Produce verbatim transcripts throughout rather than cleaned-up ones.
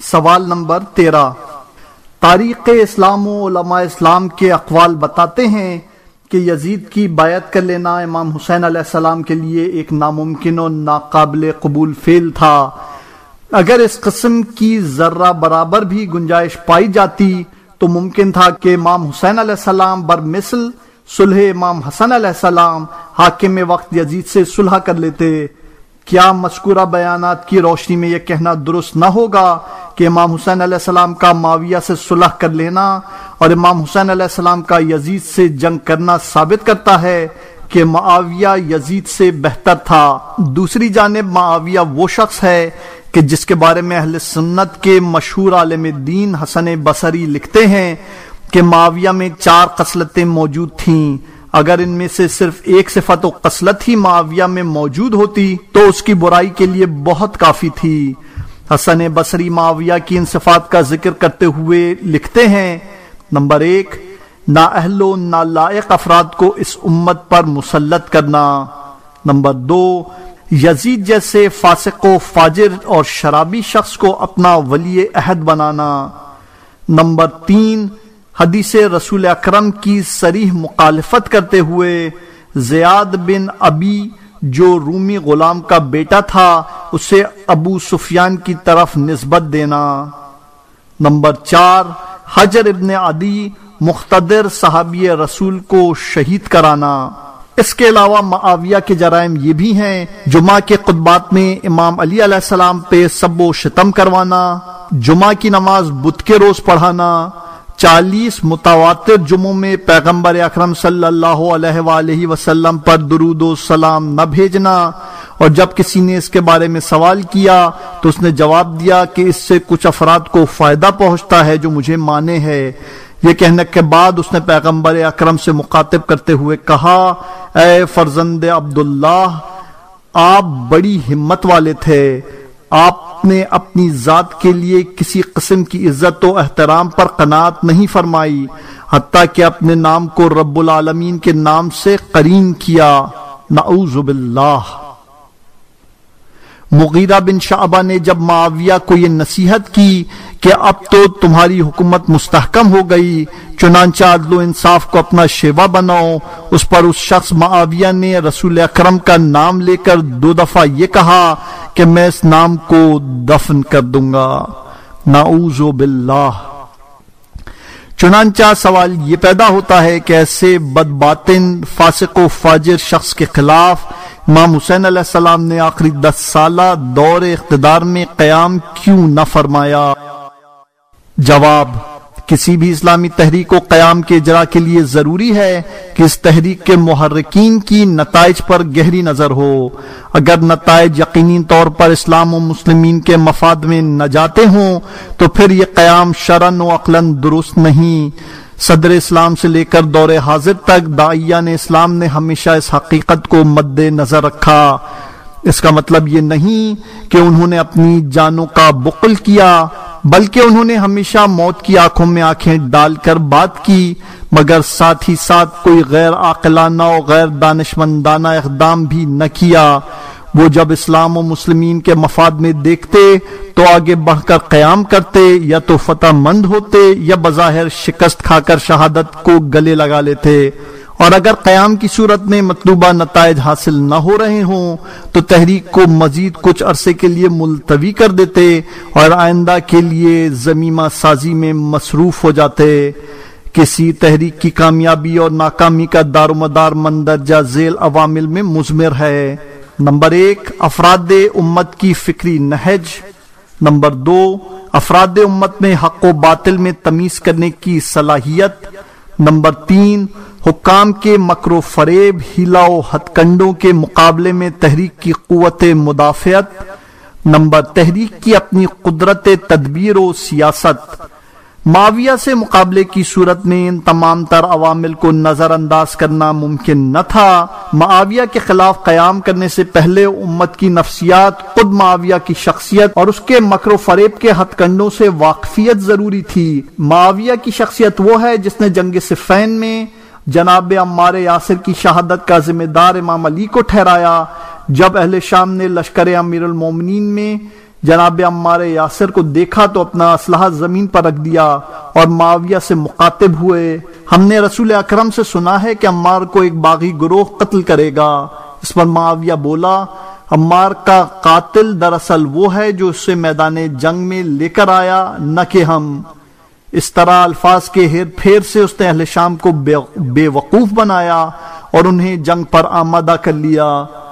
سوال نمبر تیرہ، تاریخ اسلام و علماء اسلام کے اقوال بتاتے ہیں کہ یزید کی بیعت کر لینا امام حسین علیہ السلام کے لیے ایک ناممکن و ناقابل قبول فعل تھا۔ اگر اس قسم کی ذرہ برابر بھی گنجائش پائی جاتی تو ممکن تھا کہ امام حسین علیہ السلام برمثل صلح امام حسن علیہ السلام حاکم وقت یزید سے صلح کر لیتے۔ کیا مذکورہ بیانات کی روشنی میں یہ کہنا درست نہ ہوگا کہ امام حسین علیہ السلام کا معاویہ سے صلح کر لینا اور امام حسین علیہ السلام کا یزید سے جنگ کرنا ثابت کرتا ہے کہ معاویہ یزید سے بہتر تھا؟ دوسری جانب معاویہ وہ شخص ہے کہ جس کے بارے میں اہل سنت کے مشہور عالم دین حسن بصری لکھتے ہیں کہ معاویہ میں چار خصلتیں موجود تھیں، اگر ان میں سے صرف ایک صفت و خصلت ہی معاویہ میں موجود ہوتی تو اس کی برائی کے لیے بہت کافی تھی۔ حسن بصری معاویہ کی ان صفات کا ذکر کرتے ہوئے لکھتے ہیں، نمبر ایک، نااہل و نالائق افراد کو اس امت پر مسلط کرنا۔ نمبر دو، یزید جیسے فاسق و فاجر اور شرابی شخص کو اپنا ولی عہد بنانا۔ نمبر تین، حدیث رسول اکرم کی صریح مخالفت کرتے ہوئے زیاد بن ابی جو رومی غلام کا بیٹا تھا اسے ابو سفیان کی طرف نسبت دینا۔ نمبر چار، حجر ابن عدی مقتدر صحابی رسول کو شہید کرانا۔ اس کے علاوہ معاویہ کے جرائم یہ بھی ہیں، جمعہ کے خطبات میں امام علی علیہ السلام پہ سب و شتم کروانا، جمعہ کی نماز بدھ کے روز پڑھانا، چالیس متواتر جمعوں میں پیغمبر اکرم صلی اللہ علیہ وآلہ وسلم پر درود و سلام نہ بھیجنا، اور جب کسی نے اس کے بارے میں سوال کیا تو اس نے جواب دیا کہ اس سے کچھ افراد کو فائدہ پہنچتا ہے جو مجھے مانے ہے۔ یہ کہنے کے بعد اس نے پیغمبر اکرم سے مخاطب کرتے ہوئے کہا، اے فرزند عبداللہ، آپ بڑی ہمت والے تھے، آپ نے اپنی ذات کے لیے کسی قسم کی عزت و احترام پر قناعت نہیں فرمائی، حتیٰ کہ اپنے نام کو رب العالمین کے نام سے قرین کیا، نعوذ باللہ۔ مغیرہ بن شعبہ نے جب معاویہ کو یہ نصیحت کی کہ اب تو تمہاری حکومت مستحکم ہو گئی، چنانچہ عدل و انصاف کو اپنا شیوا بناؤ، اس پر اس شخص معاویہ نے رسول اکرم کا نام لے کر دو دفعہ یہ کہا کہ میں اس نام کو دفن کر دوں گا، نعوذ باللہ۔ چنانچہ سوال یہ پیدا ہوتا ہے کہ ایسے بدباطن فاسق و فاجر شخص کے خلاف امام حسین علیہ السلام نے آخری دس سالہ دور اقتدار میں قیام کیوں نہ فرمایا؟ جواب، کسی بھی اسلامی تحریک کو قیام کے اجرا کے لیے ضروری ہے کہ اس تحریک کے محرکین کی نتائج پر گہری نظر ہو۔ اگر نتائج یقینی طور پر اسلام و مسلمین کے مفاد میں نہ جاتے ہوں تو پھر یہ قیام شرعاً و عقلاً درست نہیں۔ صدر اسلام سے لے کر دور حاضر تک داعیان اسلام نے ہمیشہ اس حقیقت کو مد نظر رکھا۔ اس کا مطلب یہ نہیں کہ انہوں نے اپنی جانوں کا بخل کیا، بلکہ انہوں نے ہمیشہ موت کی آنکھوں میں آنکھیں ڈال کر بات کی، مگر ساتھ ہی ساتھ کوئی غیر عاقلانہ اور غیر دانشمندانہ اقدام بھی نہ کیا۔ وہ جب اسلام و مسلمین کے مفاد میں دیکھتے تو آگے بڑھ کر قیام کرتے، یا تو فتح مند ہوتے یا بظاہر شکست کھا کر شہادت کو گلے لگا لیتے، اور اگر قیام کی صورت میں مطلوبہ نتائج حاصل نہ ہو رہے ہوں تو تحریک کو مزید کچھ عرصے کے لیے ملتوی کر دیتے اور آئندہ کے لیے ضمیمہ سازی میں مصروف ہو جاتے۔ کسی تحریک کی کامیابی اور ناکامی کا دار و مدار مندرجہ ذیل عوامل میں مضمر ہے۔ نمبر ایک، افراد امت کی فکری نہج۔ نمبر دو، افراد امت میں حق و باطل میں تمیز کرنے کی صلاحیت۔ نمبر تین، حکام کے مکر و فریب، ہیلا و ہتھ کنڈوں کے مقابلے میں تحریک کی قوت مدافعت۔ نمبر تحریک کی اپنی قدرت تدبیر و سیاست۔ معاویہ سے مقابلے کی صورت میں ان تمام تر عوامل کو نظر انداز کرنا ممکن نہ تھا۔ معاویہ کے خلاف قیام کرنے سے پہلے امت کی نفسیات، خود معاویہ کی شخصیت اور اس کے مکر و فریب کے ہتھ کنڈوں سے واقفیت ضروری تھی۔ معاویہ کی شخصیت وہ ہے جس نے جنگ صفین میں جناب عمار یاسر کی شہادت کا ذمہ دار امام علی کو ٹھہرایا۔ جب اہل شام نے لشکر امیر المومنین میں جناب عمار یاسر کو دیکھا تو اپنا اسلحہ زمین پر رکھ دیا اور معاویہ سے مخاطب ہوئے، ہم نے رسول اکرم سے سنا ہے کہ عمار کو ایک باغی گروہ قتل کرے گا۔ اس پر معاویہ بولا، عمار کا قاتل دراصل وہ ہے جو اسے میدان جنگ میں لے کر آیا، نہ کہ ہم۔ اس طرح الفاظ کے ہیر پھیر سے اس نے اہل شام کو بے, بے وقوف بنایا اور انہیں جنگ پر آمادہ کر لیا۔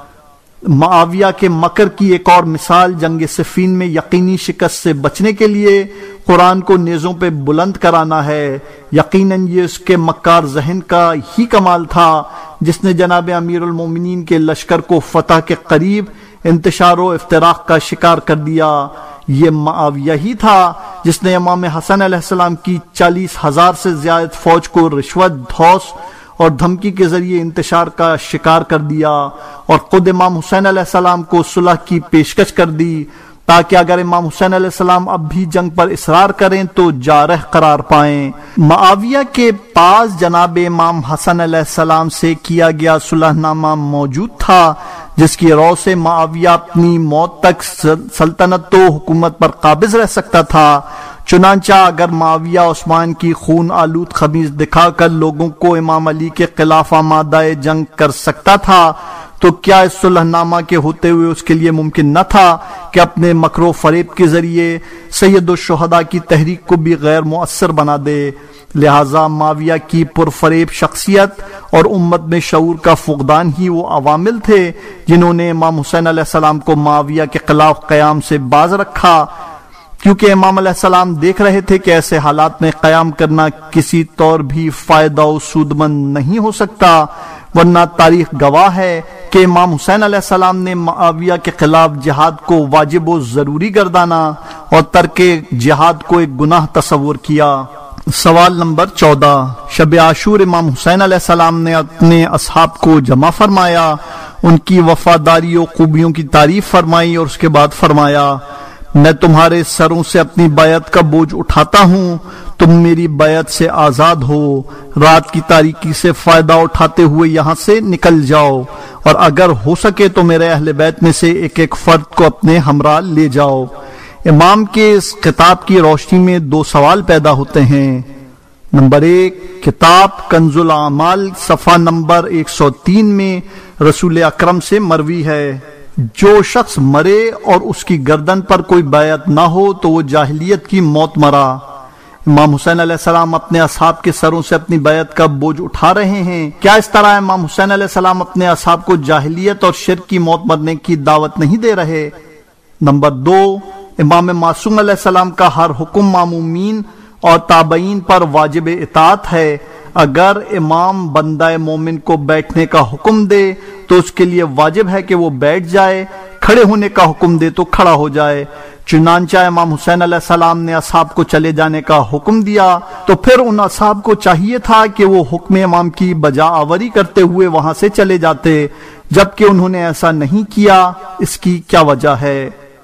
معاویہ کے مکر کی ایک اور مثال جنگ صفین میں یقینی شکست سے بچنے کے لیے قرآن کو نیزوں پہ بلند کرانا ہے۔ یقیناً یہ اس کے مکار ذہن کا ہی کمال تھا جس نے جناب امیر المومنین کے لشکر کو فتح کے قریب انتشار و افتراق کا شکار کر دیا۔ یہ معاویہ ہی تھا جس نے امام حسن علیہ السلام کی چالیس ہزار سے زیادہ فوج کو رشوت، دھوس اور دھمکی کے ذریعے انتشار کا شکار کر دیا اور خود امام حسین علیہ السلام کو صلح کی پیشکش کر دی تاکہ اگر امام حسین علیہ السلام اب بھی جنگ پر اصرار کریں تو جارح قرار پائیں۔ معاویہ کے پاس جناب امام حسن علیہ السلام سے کیا گیا صلح نامہ موجود تھا جس کی رو سے معاویہ اپنی موت تک سلطنت و حکومت پر قابض رہ سکتا تھا۔ چنانچہ اگر معاویہ عثمان کی خون آلود خمیز دکھا کر لوگوں کو امام علی کے خلاف آمادہ جنگ کر سکتا تھا تو کیا اس صلح نامہ کے ہوتے ہوئے اس کے لیے ممکن نہ تھا کہ اپنے مکر و فریب کے ذریعے سید الشہداء کی تحریک کو بھی غیر مؤثر بنا دے؟ لہٰذا معاویہ کی پرفریب شخصیت اور امت میں شعور کا فقدان ہی وہ عوامل تھے جنہوں نے امام حسین علیہ السلام کو معاویہ کے خلاف قیام سے باز رکھا، کیونکہ امام علیہ السلام دیکھ رہے تھے کہ ایسے حالات میں قیام کرنا کسی طور بھی فائدہ و سودمند نہیں ہو سکتا، ورنہ تاریخ گواہ ہے کہ امام حسین علیہ السلام نے معاویہ کے خلاف جہاد کو واجب و ضروری گردانا اور ترک جہاد کو ایک گناہ تصور کیا۔ سوال نمبر چودہ، شب عاشور امام حسین علیہ السلام نے اپنے اصحاب کو جمع فرمایا، ان کی وفاداری و خوبیوں کی تعریف فرمائی اور اس کے بعد فرمایا، میں تمہارے سروں سے اپنی بیعت کا بوجھ اٹھاتا ہوں، تم میری بیعت سے آزاد ہو، رات کی تاریکی سے فائدہ اٹھاتے ہوئے یہاں سے نکل جاؤ اور اگر ہو سکے تو میرے اہل بیت میں سے ایک ایک فرد کو اپنے ہمراہ لے جاؤ۔ امام کے اس خطاب کی روشنی میں دو سوال پیدا ہوتے ہیں۔ نمبر ایک، کتاب کنز الاعمال صفحہ نمبر ایک سو تین میں رسول اکرم سے مروی ہے، جو شخص مرے اور اس کی گردن پر کوئی بیعت نہ ہو تو وہ جاہلیت کی موت مرا۔ امام حسین علیہ السلام اپنے اصحاب کے سروں سے اپنی بیعت کا بوجھ اٹھا رہے ہیں، کیا اس طرح امام حسین علیہ السلام اپنے اصحاب کو جاہلیت اور شرک کی موت مرنے کی دعوت نہیں دے رہے؟ نمبر دو، امام معصوم علیہ السلام کا ہر حکم معمومین اور تابعین پر واجب اطاعت ہے، اگر امام بندہ مومن کو بیٹھنے کا حکم دے تو اس کے لیے واجب ہے کہ وہ بیٹھ جائے، کھڑے ہونے کا حکم دے تو کھڑا ہو جائے۔ چنانچہ امام حسین علیہ السلام نے اصحاب کو چلے جانے کا حکم دیا تو پھر ان اصحاب کو چاہیے تھا کہ وہ حکم امام کی بجا آوری کرتے ہوئے وہاں سے چلے جاتے، جبکہ انہوں نے ایسا نہیں کیا، اس کی کیا وجہ ہے؟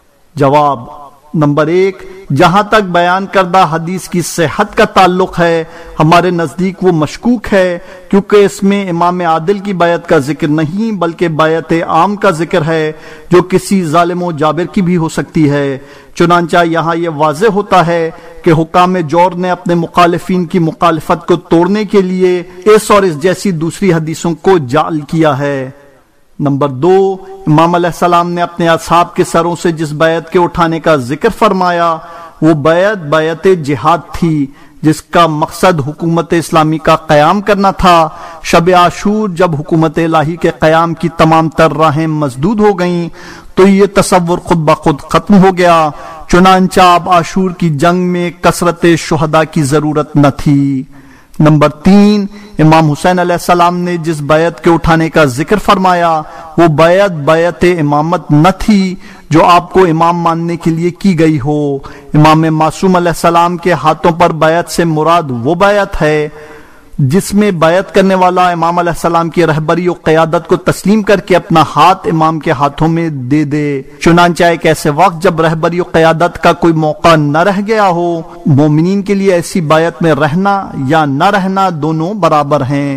جواب، نمبر ایک، جہاں تک بیان کردہ حدیث کی صحت کا تعلق ہے ہمارے نزدیک وہ مشکوک ہے، کیونکہ اس میں امام عادل کی بیعت کا ذکر نہیں بلکہ بیعت عام کا ذکر ہے جو کسی ظالم و جابر کی بھی ہو سکتی ہے۔ چنانچہ یہاں یہ واضح ہوتا ہے کہ حکام جور نے اپنے مخالفین کی مخالفت کو توڑنے کے لیے اس اور اس جیسی دوسری حدیثوں کو جعل کیا ہے۔ نمبر دو، امام علیہ السلام نے اپنے اصحاب کے سروں سے جس بیعت کے اٹھانے کا ذکر فرمایا وہ بیعت بیعت جہاد تھی، جس کا مقصد حکومت اسلامی کا قیام کرنا تھا۔ شب عاشور جب حکومت الہی کے قیام کی تمام تر راہیں مسدود ہو گئیں تو یہ تصور خود بخود ختم ہو گیا، چنانچہ اب عاشور کی جنگ میں کثرت شہداء کی ضرورت نہ تھی۔ نمبر تین، امام حسین علیہ السلام نے جس بیعت کے اٹھانے کا ذکر فرمایا وہ بیعت بیعت امامت نہ تھی جو آپ کو امام ماننے کے لیے کی گئی ہو۔ امام معصوم علیہ السلام کے ہاتھوں پر بیعت سے مراد وہ بیعت ہے جس میں بیعت کرنے والا امام علیہ السلام کی رہبری و قیادت کو تسلیم کر کے اپنا ہاتھ امام کے ہاتھوں میں دے دے۔ چنانچہ ایک ایسے وقت جب رہبری و قیادت کا کوئی موقع نہ رہ گیا ہو، مومنین کے لیے ایسی بیعت میں رہنا یا نہ رہنا دونوں برابر ہیں۔